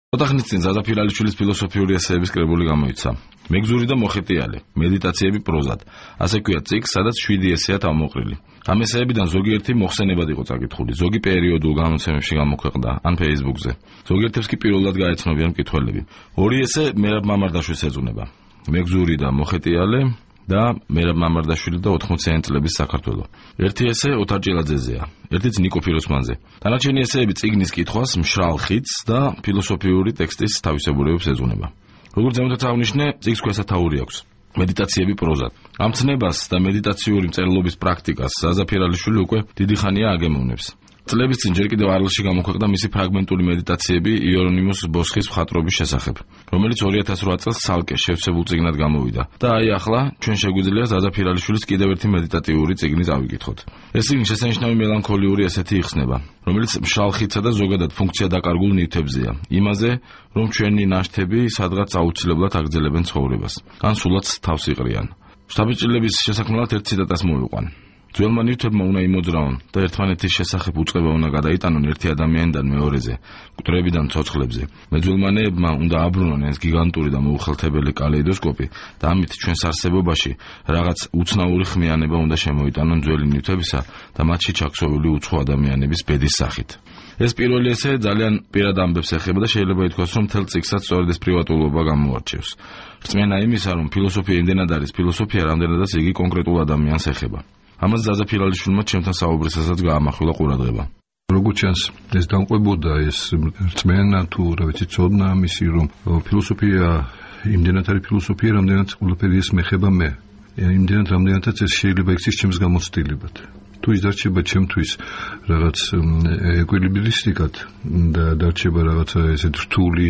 ოთახნის წინ ზაზა ფირალიშვილის ფილოსოფიური ესეების კრებული გამოიცა. მეგზური და მოხეტიალე, მედიტაციები პროზად. ასე ქვია წიგნს, სადაც 7 ესეა თავმოყრილი. ამ ესეებიდან ზოგიერთი მოხსენებად იყო წაკითხული, ზოგი პერიოდულ გამოცემებში გამოქვეყნდა, ან Facebook-ზე. ზოგიერთებს კი პირველად გაეცნობიან მკითხველები. 2 ესე მერაბ მამარდაშვილს ეძღვნება. მეგზური და მოხეტიალე და მერაბ მამარდაშვილი და 80-იანი წლების საქართველო. ერთი ესე ოთარ ჭილაძეზეა, ერთიც ნიკო ფიროსმანზე. დანარჩენი ესეები წიგნის კითხვას, მშრალ ხიდს და ფილოსოფიური ტექსტის თავისებურებებს ეძღვნება. როგორც ზემოდაც აღნიშნე, წიგნს ქვესათაური აქვს. მედიტაციები პროზად. ამ ცნებას და მედიტაციური მწერლობის პრაქტიკას ზაზა ფირალიშვილი უკვე დიდი ხანია აგემოვნებს. წლების წინ ჯერ კიდევ არლში გამოქვეყნდა მისი ფრაგმენტული მედიტაციები იერონიმოს ბოსხის მხატვრობის შესახებ, რომელიც 2008 წელს ცალკე შევსებულ წიგნად გამოვიდა. და აი ახლა ჩვენ შეგვიძლია ზაზა ფირალიშვილის კიდევ ერთი მედიტატიური წიგნი წავიკითხოთ. ეს წიგნი შესანიშნავი მელანქოლიური ესეთი იხსნება, რომელიც მშრალ ხიდსა და ზოგადად ფუნქცია დაკარგულ ნივთებზეა. იმაზე, რომ ჩვენი ნაშთები სადღაც აუცილებლად აგრძელებენ ცხოვრებას, ან სულაც თავს იყრიან. შთაბეჭდილების შესაქმნელად ერთ ციტატას მოვიყვან. ძველმა ნივთებმა უნდა იმოძრავონ და ერთმანეთის შესახებ უწყება უნდა გადაიტანონ ერთი ადამიანიდან მეორეზე, მკვდრებიდან ცოცხლებზე. მეძველმანეებმა უნდა აბრუნონ ეს გიგანტური და მოუხელთებელი კალეიდოსკოპი და ამით ჩვენს არსებობაში რაღაც უცნაური ხმიანება უნდა შემოიტანონ ძველი ნივთებისა და მათში ჩაქსოვილი უცხო ადამიანების ბედის სახით. ეს პირველი ესე ძალიან პირად ამბებს ეხება და შეიძლება ითქვას, რომ მთელ წიგნსაც სწორედ ეს პრივატულობა გამოარჩევს. რწმენა იმისა, რომ ფილოსოფია იმდენად არის ფილოსოფია, რამდენადაც იგი კონკრეტულ ადამიანს ეხება. ამას ზაზა ფირალიშვილმა ჩემთან საუბრისასაც გაამახვილა ყურადღება. როგორც ჩანს, ეს დამყვებოდა ეს რწმენა თუ რა ვიცი ცოდნა ამისი, რომ ფილოსოფია იმდენად არის ფილოსოფია, რამდენადაც ყველაფერი ეს მეხება მე. იმდენად რამდენადაც ეს შეიძლება იქცეს ჩემს გამოცდილებად. თუ ის დარჩება ჩემთვის რაღაც ეკვილიბრისტიკად და დარჩება რაღაცა ესეთ რთული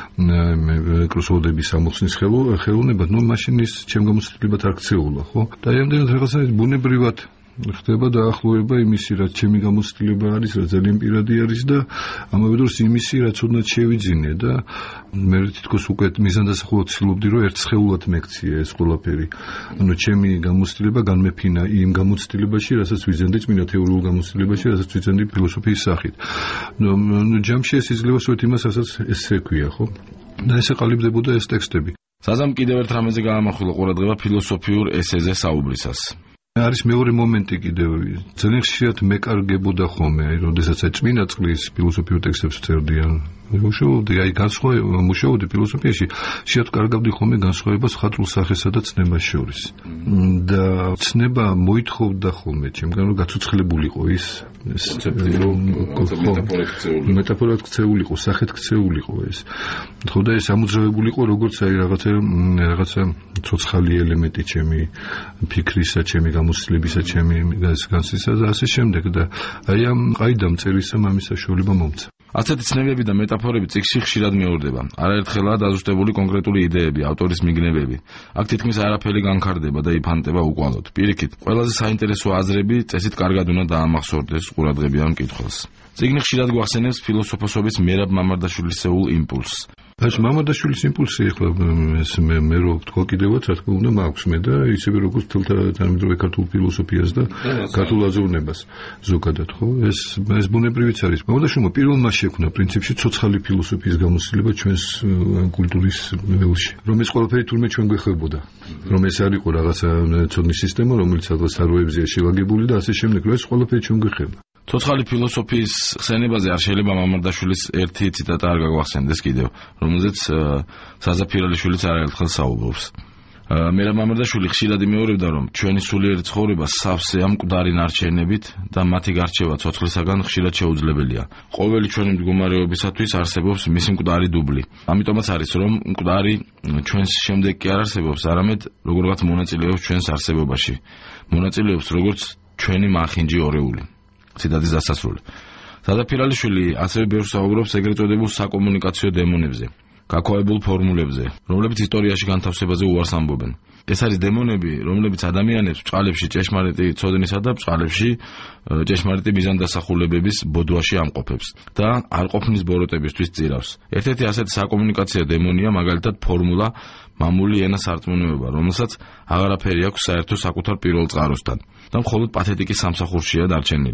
კროსოვდების ამოხსნის ხელოვნებად, ნუ მაშინ ის ჩემ გამოცდილებად არ ქცეულა, ხო? და ამდენად რაღაცა ბუნებრივად ხდება დაახლოება იმისი, რაც ჩემი გამოცდილება არის, რაც ძალიან პირადი არის და ამავე დროს იმისი, რაც ოდნავ შევიძინე და მე თითქოს უკვე მიზანდასახულოდ ვცდილობდი, რომ ერთხელულად მეკცია ეს ყველაფერი. ანუ ჩემი გამოცდილება განმეფინა იმ გამოცდილებაში, რასაც ვიძენდი წმინდა თეორიულ გამოცდილებაში, რასაც ვიძენდი ფილოსოფიის სახით. ნუ ჯამში ეს იძლევა სწორედ იმას, რასაც ესე ქვია, ხო? და ესე ყალიბდებოდა ეს ტექსტები. ზაზამ კიდევ ერთ რამეზე გაამახვილა ყურადღება ფილოსოფიურ ესეზე საუბრისას. არის მეორე მომენტი კიდევ ძალიან ხშირად მეკარგებოდა ხოლმე, აი როდესაც წმინდა წყლის ფილოსოფიურ ტექსტებს წერდიან. მუშაობდი, აი მუშაობდი ფილოსოფიაში, შეიძლება კარგავდი ხოლმე განსხვავებას მხატვრულ სახესა და ცნებას შორის. და ცნება მოითხოვდა ხოლმე ჩემგან, რომ გაცოცხლებულიყო ის მეტაფორად ქცეულიყო, სახეთ ქცეულიყო ეს. ხო და ეს ამოძრავებულიყო როგორც აი რაღაცა ცოცხალი ელემენტი ჩემი ფიქრისა, ჩემი გამოცდილებისა, ჩემი განსისა და ასე შემდეგ და აი ამ ყაიდამ წერისამ ამის საშუალება მომცა. ასეთი ცნებები და მეტაფორები წიგნში ხშირად მეორდება. არაერთხელაა დაზუსტებული კონკრეტული იდეები, ავტორის მიგნებები. აქ თითქმის არაფერი განხარდება და იფანტება უკვალოდ. პირიქით, ყველაზე საინტერესო აზრები წესით კარგად უნდა დაამახსოვრდეს ყურადღებიან მკითხველს. წიგნი ხშირად გვახსენებს ფილოსოფოსობის მერაბ მამარდაშვილისეულ იმპულსს. ეს მამარდაშვილის იმპულსი ახლა მე რო ვთქვა კიდევაც, რა თქმა უნდა, მაქვს მე და ისევე როგორც თანამედროვე ქართულ ფილოსოფიას და ქართულ აზროვნებას ზოგადად, ხო? ეს ბუნებრივიც არის. მამარდაშვილმა პირველმა შექმნა პრინციპში ცოცხალი ფილოსოფიის გამოცდილება ჩვენს კულტურის ველში. რომ ეს ყველაფერი თურმე ჩვენ გვეხებოდა. რომ ეს არ იყო რაღაცა ცოდნის სისტემა, რომელიც სადღაც საროებზეა შევაგებული და ასე შემდეგ, რომ ეს ყველაფერი ჩვენ გვეხება. ცოცხალი ფილოსოფიის ხსენებაზე არ შეიძლება მამარდაშვილის ერთი ციტატა არ გაგვახსენდეს კიდევ, რომელზეც ზაზა ფირალიშვილიც არაერთხელ საუბრობს. მერაბ მამარდაშვილი ხშირად იმეორებდა, რომ ჩვენი სულიერი ცხოვრება სავსეა მკვდარი ნარჩენებით და მათი გარჩევა ცოცხლისაგან ხშირად შეუძლებელია. ყოველი ჩვენი მდგომარეობისათვის არსებობს მისი მკვდარი დუბლი. ამიტომაც არის, რომ მკვდარი ჩვენს შემდეგ კი არ არსებობს, არამედ როგორღაც მონაწილეობს ჩვენს არსებობაში. მონაწილეობს როგორც ჩვენი მახინჯი ორეული. ციტატის დასასრული. ზაზა ფირალიშვილი ასევე ბევრს საუბრობს ეგრეთ წოდებულ საკომუნიკაციო დემონებზე, გაქვავებულ ფორმულებზე, რომლებიც ისტორიაში განთავსებაზე უარს ამბობენ. ეს არის დემონები, რომლებიც ადამიანებს ბწყალებში ჭეშმარიტი ცოდნისა და ბწყალებში ჭეშმარიტი მიზანდასახულებების ბოდვაში ამყოფებს და არყოფნის ბოროტებისთვის წირავს. ერთ-ერთი ასეთი საკომუნიკაციო დემონია მაგალითად ფორმულა მამული ენა სარწმუნოება, რომელსაც აღარაფერი აქვს საერთო საკუთარ პირველ წყაროსთან და მხოლოდ პათეტიკის სამსახურშია დარჩენილი.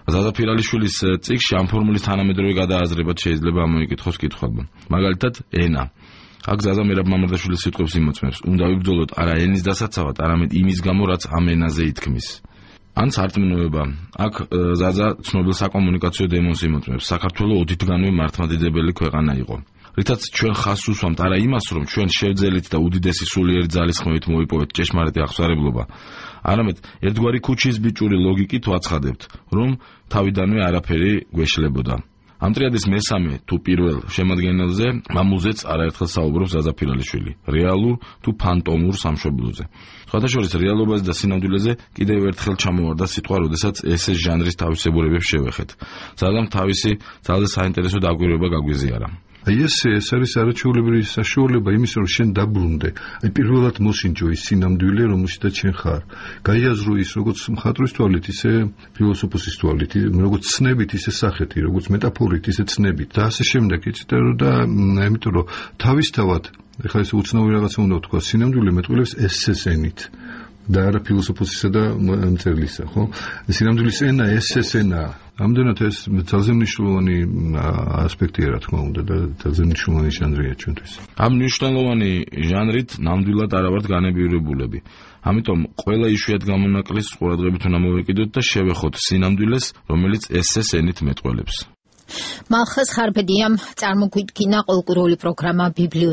ზაზა ფირალიშვილის წიგნში ამ ფორმულის თანამედროვე გადააზრებად შეიძლება ამოიკითხოს კითხვები. მაგალითად, ენა. აქ ზაზა მერაბ მამარდაშვილის სიტყვებს იმოწმებს. უნდა ვიბრძოლოთ არა ენის დასაცავად, არამედ იმის გამო, რაც ამ ენაზე ითქმის. ან სარწმუნოება. აქ ზაზა ცნობილ საკომუნიკაციო დემონს იმოწმებს. საქართველოს ოდითგანვე მართლმადიდებელი ქვეყანა იყო. რითაც ჩვენ ხაზს უსვამთ არა იმას, რომ ჩვენ შევძელით და უდიდესი სულიერი ძალისხმევით მოვიპოვეთ ჭეშმარიტი აღსარებლობა, არამედ ერთგვარი ქუჩის ბიჭური ლოგიკით ვაცხადებთ, რომ თავიდანვე არაფერი გვეშლებოდა. ამ ტრიადის მესამე თუ პირველ შემადგენელზე მამულზეც არაერთხელ საუბრობს ზაზა ფირალიშვილი, რეალურ თუ ფანტომურ სამშობლოზე. სხვათა შორის რეალობაზე და სინამდვილეზე კიდევ ერთხელ ჩამოვარდა სიტყვა, როდესაც ეს ჟანრის თავისებურებებს შევეხეთ. ზაზამ თავისი ძალზე საინტერესო დაკვირვება გაგვიზიარა. ეს არის არაჩვეულებრივი საშუალება იმის, რომ შენ დაბრუნდე. პირველად მოსინჯო ის სინამდვილე, რომელშიც შენ ხარ. გაიაზრო ის როგორც მხატვრის თვალით, ისე ფილოსოფოსის თვალით, როგორც ცნებით, ისე სახეთი, როგორც მეტაფორით, ისე ცნებით და ასე შემდეგ. და იმიტომ რომ თავისთავად, ეხლა ეს უცნაური რაღაცა უნდა ვთქვა, სინამდვილე მეტყველებს ესსენით. და არა ფილოსოფოსისა და მწერლისა, ხო? სინამდვილის ენა ეს ენა. ამდენად ეს ძალზე მნიშვნელოვანი ასპექტია, რა თქმა უნდა, და ძალზე მნიშვნელოვანი ჟანრია ჩვენთვის. ამ მნიშვნელოვანი ჟანრით ნამდვილად არა ვართ განებიურებულები. ამიტომ ყველა იშვიათ გამონაკლის ყურადღებით უნდა მოვეკიდოთ და შევეხოთ სინამდვილეს, რომელიც ესეს ენით მეტყველებს. მალხაზ ხარბედიამ წარმოგვიდგინა კულტურული პროგრამა ბიბლიოთეკა